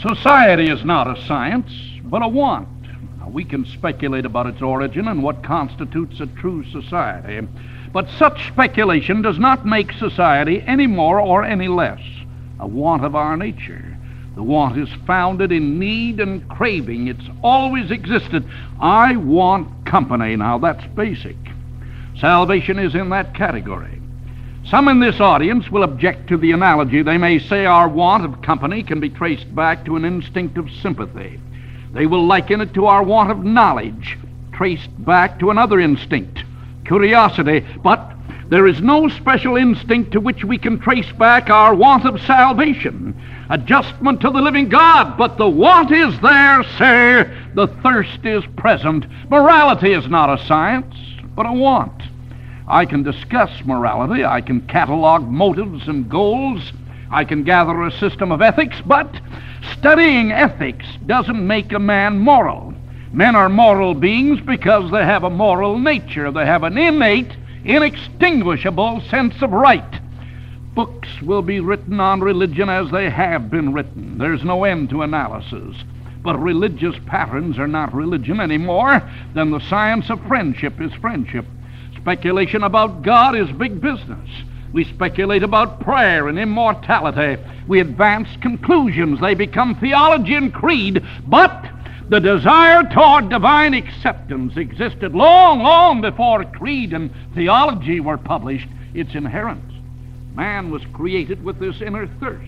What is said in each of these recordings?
Society is not a science, but a want. Now, we can speculate about its origin and what constitutes a true society, but such speculation does not make society any more or any less a want of our nature. The want is founded in need and craving. It's always existed. I want company. Now, that's basic. Salvation is in that category. Some in this audience will object to the analogy. They may say our want of company can be traced back to an instinct of sympathy. They will liken it to our want of knowledge, traced back to another instinct, curiosity. But there is no special instinct to which we can trace back our want of salvation, adjustment to the living God. But the want is there, sir. The thirst is present. Morality is not a science, but a want. I can discuss morality. I can catalog motives and goals. I can gather a system of ethics, but studying ethics doesn't make a man moral. Men are moral beings because they have a moral nature. They have an innate, inextinguishable sense of right. Books will be written on religion as they have been written. There's no end to analysis. But religious patterns are not religion any more than the science of friendship is friendship. Speculation about God is big business. We speculate about prayer and immortality. We advance conclusions. They become theology and creed. But the desire toward divine acceptance existed long, long before creed and theology were published. It's inherent. Man was created with this inner thirst.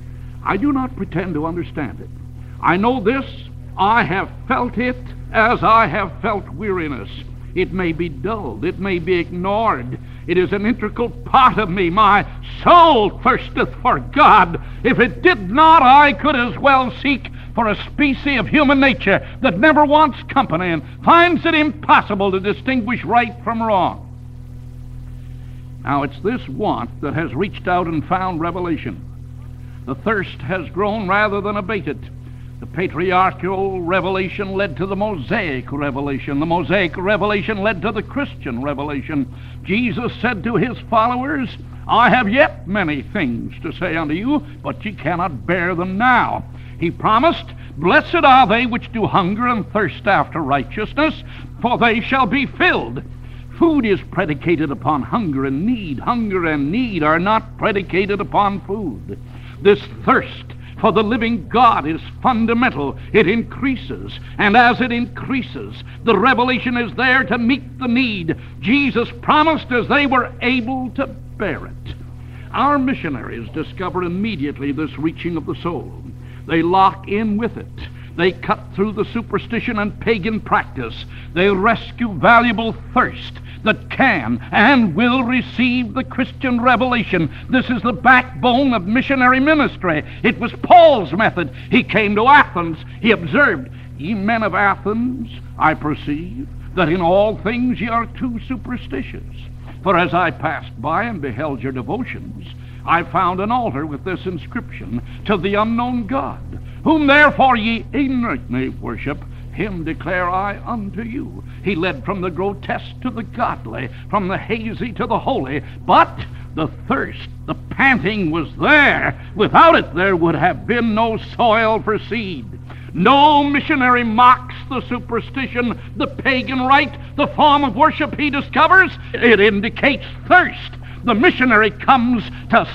I do not pretend to understand it. I know this. I have felt it as I have felt weariness. It may be dulled. It may be ignored. It is an integral part of me. My soul thirsteth for God. If it did not, I could as well seek for a species of human nature that never wants company and finds it impossible to distinguish right from wrong. Now, it's this want that has reached out and found revelation. The thirst has grown rather than abated. The patriarchal revelation led to the Mosaic revelation. The Mosaic revelation led to the Christian revelation. Jesus said to his followers, I have yet many things to say unto you, but ye cannot bear them now. He promised, Blessed are they which do hunger and thirst after righteousness, for they shall be filled. Food is predicated upon hunger and need. Hunger and need are not predicated upon food. This thirst for the living God is fundamental. It increases, and as it increases, the revelation is there to meet the need. Jesus promised as they were able to bear it. Our missionaries discover immediately this reaching of the soul. They lock in with it. They cut through the superstition and pagan practice. They rescue valuable thirst that can and will receive the Christian revelation. This is the backbone of missionary ministry. It was Paul's method. He came to Athens. He observed, Ye men of Athens, I perceive that in all things ye are too superstitious. For as I passed by and beheld your devotions, I found an altar with this inscription, To the unknown God, whom therefore ye ignorantly worship, him declare I unto you. He led from the grotesque to the godly, from the hazy to the holy. But the thirst, the panting was there. Without it there would have been no soil for seed. No missionary mocks the superstition, the pagan rite, the form of worship he discovers. It indicates thirst. The missionary comes to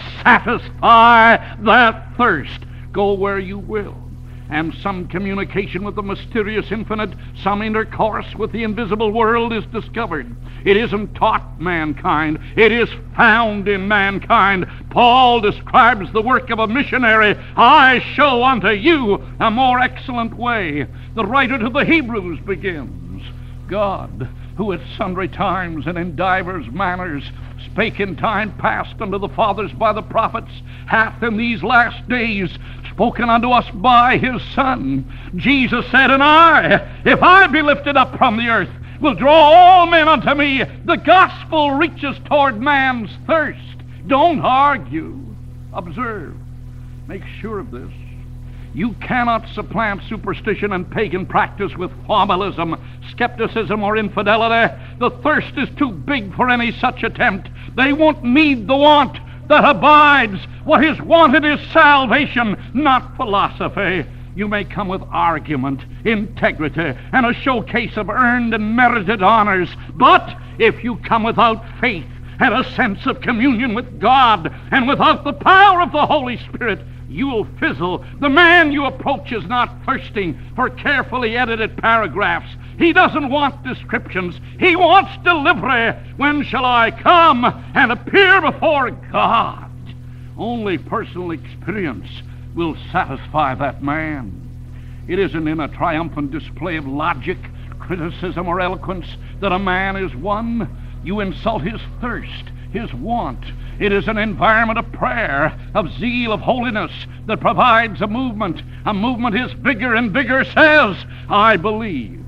satisfy that thirst. Go where you will, and some communication with the mysterious infinite, some intercourse with the invisible world is discovered. It isn't taught mankind. It is found in mankind. Paul describes the work of a missionary. I show unto you a more excellent way. The writer to the Hebrews begins, God, who at sundry times and in divers manners spake in time past unto the fathers by the prophets, hath in these last days spoken unto us by his Son. Jesus said, And I, if I be lifted up from the earth, will draw all men unto me. The gospel reaches toward man's thirst. Don't argue. Observe. Make sure of this. You cannot supplant superstition and pagan practice with formalism, skepticism, or infidelity. The thirst is too big for any such attempt. They won't need the want that abides. What is wanted is salvation, not philosophy. You may come with argument, integrity, and a showcase of earned and merited honors. But if you come without faith and a sense of communion with God, and without the power of the Holy Spirit, you'll fizzle. The man you approach is not thirsting for carefully edited paragraphs. He doesn't want descriptions. He wants delivery. When shall I come and appear before God? Only personal experience will satisfy that man. It isn't in a triumphant display of logic, criticism, or eloquence that a man is won. You insult his thirst, his want. It is an environment of prayer, of zeal, of holiness that provides a movement. A movement his vigor and vigor says, I believe.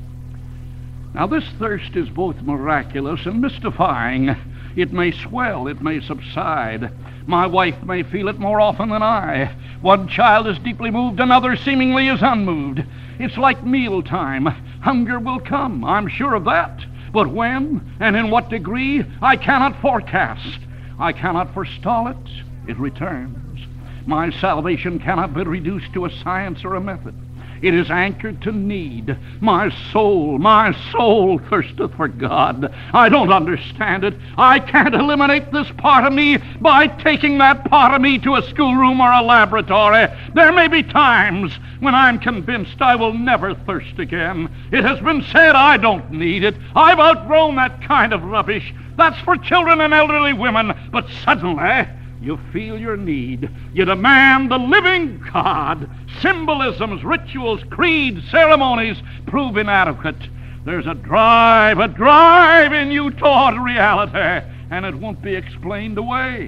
Now this thirst is both miraculous and mystifying. It may swell, it may subside. My wife may feel it more often than I. One child is deeply moved, another seemingly is unmoved. It's like mealtime. Hunger will come, I'm sure of that. But when and in what degree, I cannot forecast. I cannot forestall it. It returns. My salvation cannot be reduced to a science or a method. It is anchored to need. My soul thirsteth for God. I don't understand it. I can't eliminate this part of me by taking that part of me to a schoolroom or a laboratory. There may be times when I'm convinced I will never thirst again. It has been said I don't need it. I've outgrown that kind of rubbish. That's for children and elderly women. But suddenly, you feel your need. You demand the living God. Symbolisms, rituals, creeds, ceremonies prove inadequate. There's a drive in you toward reality, and it won't be explained away.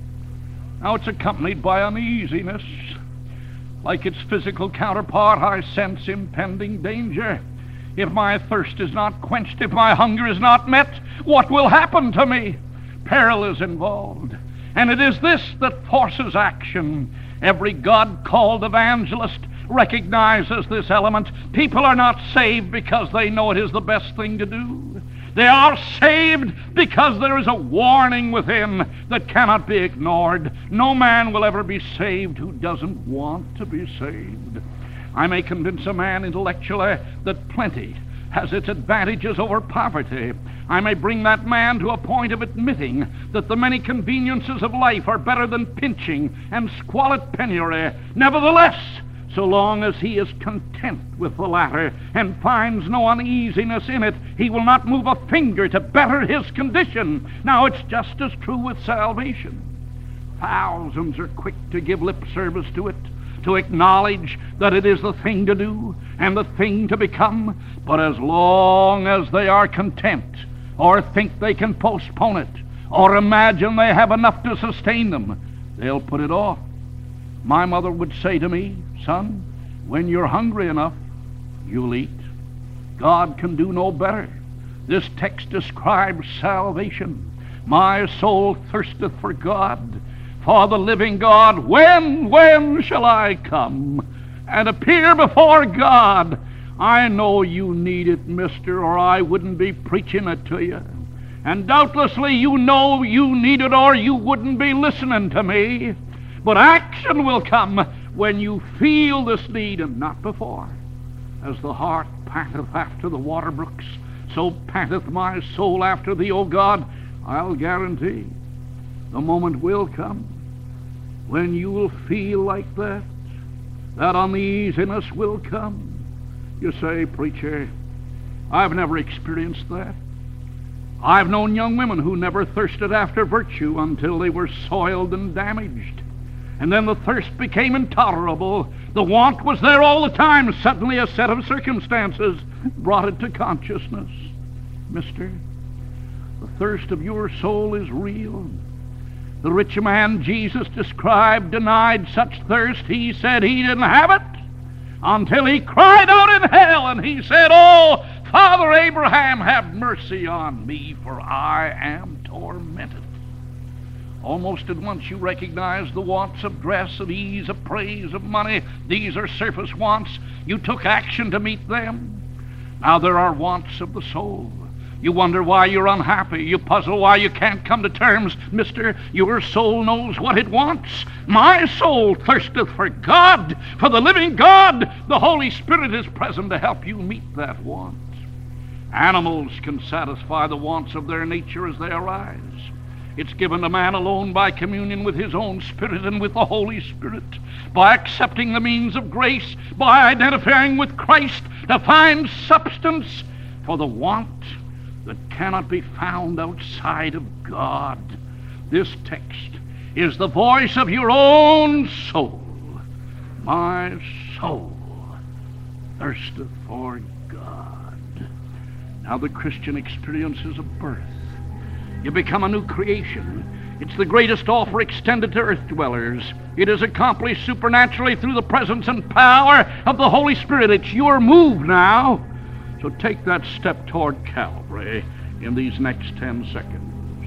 Now it's accompanied by uneasiness. Like its physical counterpart, I sense impending danger. If my thirst is not quenched, if my hunger is not met, what will happen to me? Peril is involved. And it is this that forces action. Every God-called evangelist recognizes this element. People are not saved because they know it is the best thing to do. They are saved because there is a warning within that cannot be ignored. No man will ever be saved who doesn't want to be saved. I may convince a man intellectually that plenty has its advantages over poverty. I may bring that man to a point of admitting that the many conveniences of life are better than pinching and squalid penury. Nevertheless, so long as he is content with the latter and finds no uneasiness in it, he will not move a finger to better his condition. Now, it's just as true with salvation. Thousands are quick to give lip service to it, to acknowledge that it is the thing to do and the thing to become, but as long as they are content, or think they can postpone it, or imagine they have enough to sustain them, they'll put it off. My mother would say to me, son, when you're hungry enough, you'll eat. God can do no better. This text describes salvation. My soul thirsteth for God, for the living God. When shall I come and appear before God? I know you need it, mister, or I wouldn't be preaching it to you. And doubtlessly you know you need it, or you wouldn't be listening to me. But action will come when you feel this need, and not before. As the hart panteth after the water brooks, so panteth my soul after thee, O God. I'll guarantee the moment will come when you will feel like that. That uneasiness will come. You say, preacher, I've never experienced that. I've known young women who never thirsted after virtue until they were soiled and damaged. And then the thirst became intolerable. The want was there all the time. Suddenly a set of circumstances brought it to consciousness. Mister, the thirst of your soul is real. The rich man Jesus described denied such thirst. He said he didn't have it until he cried out in hell, and he said, "Oh, Father Abraham, have mercy on me, for I am tormented." Almost at once you recognize the wants of dress, of ease, of praise, of money. These are surface wants. You took action to meet them. Now there are wants of the soul. You wonder why you're unhappy. You puzzle why you can't come to terms. Mister, your soul knows what it wants. My soul thirsteth for God, for the living God. The Holy Spirit is present to help you meet that want. Animals can satisfy the wants of their nature as they arise. It's given to man alone by communion with his own spirit and with the Holy Spirit, by accepting the means of grace, by identifying with Christ to find substance for the want that cannot be found outside of God. This text is the voice of your own soul. My soul thirsteth for God. Now the Christian experience is a birth. You become a new creation. It's the greatest offer extended to earth dwellers. It is accomplished supernaturally through the presence and power of the Holy Spirit. It's your move now. So take that step toward Calvary in these next 10 seconds.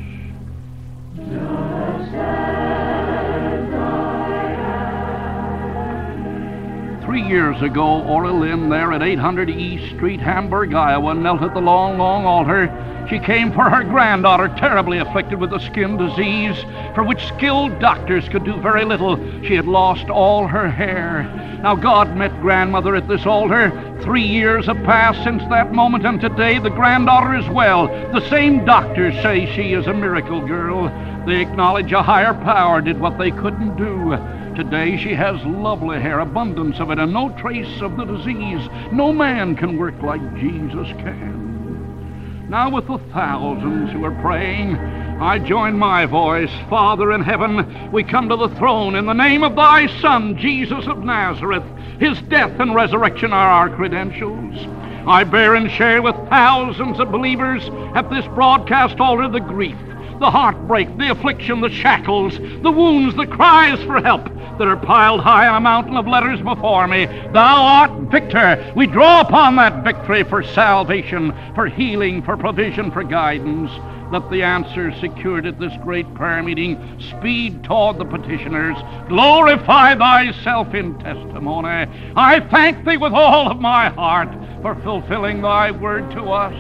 3 years ago, Ora Lynn, there at 800 East Street, Hamburg, Iowa, knelt at the long, long altar. She came for her granddaughter, terribly afflicted with a skin disease for which skilled doctors could do very little. She had lost all her hair. Now, God met grandmother at this altar. 3 years have passed since that moment, and today the granddaughter is well. The same doctors say she is a miracle girl. They acknowledge a higher power did what they couldn't do. Today she has lovely hair, abundance of it, and no trace of the disease. No man can work like Jesus can. Now with the thousands who are praying, I join my voice. Father in heaven, we come to the throne in the name of thy Son, Jesus of Nazareth. His death and resurrection are our credentials. I bear and share with thousands of believers at this broadcast altar the grief, the heartbreak, the affliction, the shackles, the wounds, the cries for help that are piled high on a mountain of letters before me. Thou art victor. We draw upon that victory for salvation, for healing, for provision, for guidance. Let the answers secured at this great prayer meeting speed toward the petitioners. Glorify thyself in testimony. I thank thee with all of my heart for fulfilling thy word to us.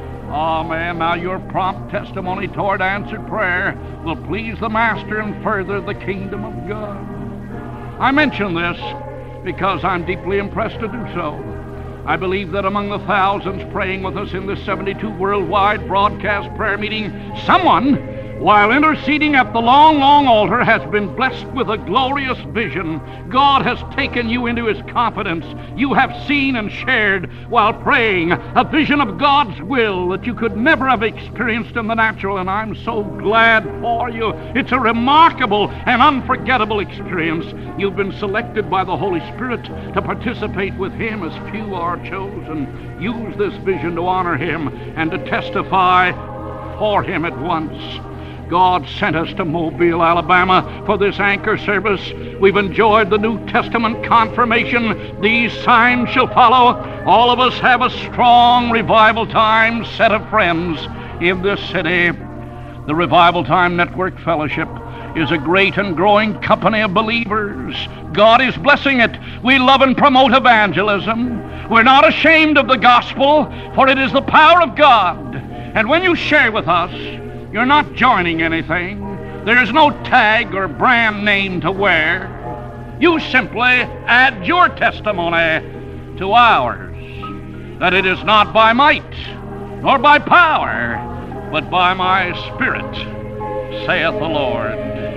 Amen. Now your prompt testimony toward answered prayer will please the Master and further the kingdom of God. I mention this because I'm deeply impressed to do so. I believe that among the thousands praying with us in this 72 worldwide broadcast prayer meeting, someone, while interceding at the long, long altar, has been blessed with a glorious vision. God has taken you into his confidence. You have seen and shared while praying a vision of God's will that you could never have experienced in the natural, and I'm so glad for you. It's a remarkable and unforgettable experience. You've been selected by the Holy Spirit to participate with him as few are chosen. Use this vision to honor him and to testify for him at once. God sent us to Mobile, Alabama for this anchor service. We've enjoyed the New Testament confirmation. These signs shall follow. All of us have a strong revival time set of friends in this city. The Revival Time Network Fellowship is a great and growing company of believers. God is blessing it. We love and promote evangelism. We're not ashamed of the gospel, for it is the power of God. And when you share with us, you're not joining anything. There's no tag or brand name to wear. You simply add your testimony to ours, that it is not by might nor by power, but by my Spirit, saith the Lord.